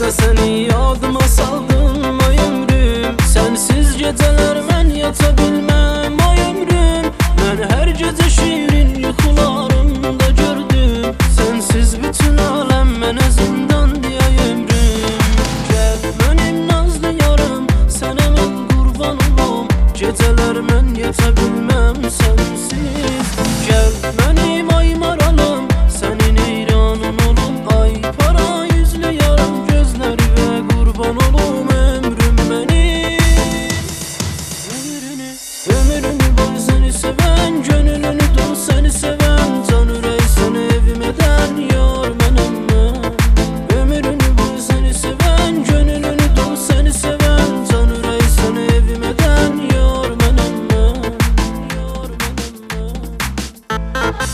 taze seni yadıma saldım ay ömrüm. Sensiz geceler ben yata bilmem ay ömrüm. Ben her gece şiirin yuxularımda gördüm. Sensiz bütün alem mənə zindan diye ömrüm. Gel benim nazlı yarım, sənə mən qurban olum. Geceler mən yata bilmem sensiz. Gel benim ay maralım, senin eyranın olum. Ay para yüzlü yarım, gözleri ve kurban olum ömrüm benim. Ömrünü boy seni seven, gönlünü dolu seni seven, can ürey seni evim eden yar benim ben. Ömrünü boy seni seven, gönlünü dolu seni seven, can ürey seni evim eden yar benim ben. Yar benim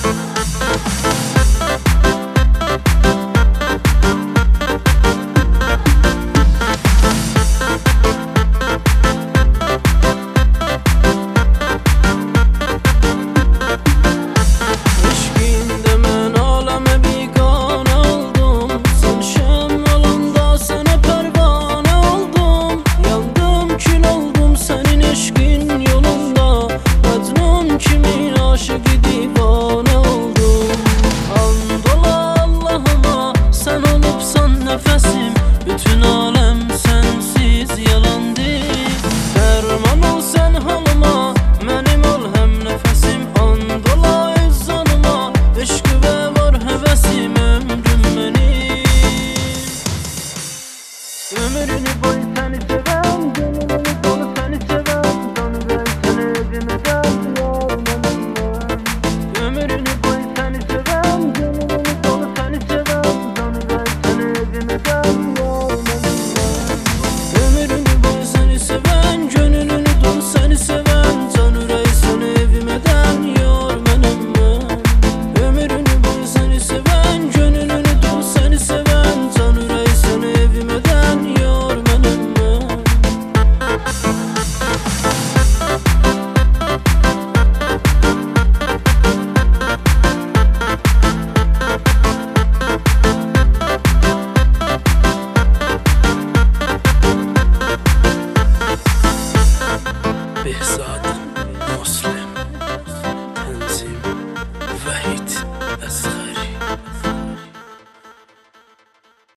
nefesim, bütün alem sensiz yalandı. Derman ol sen halıma, benim ol hem nefesim. Andola öz canıma, eşkı ve var hevesim ömrüm benim. Ömrünü boy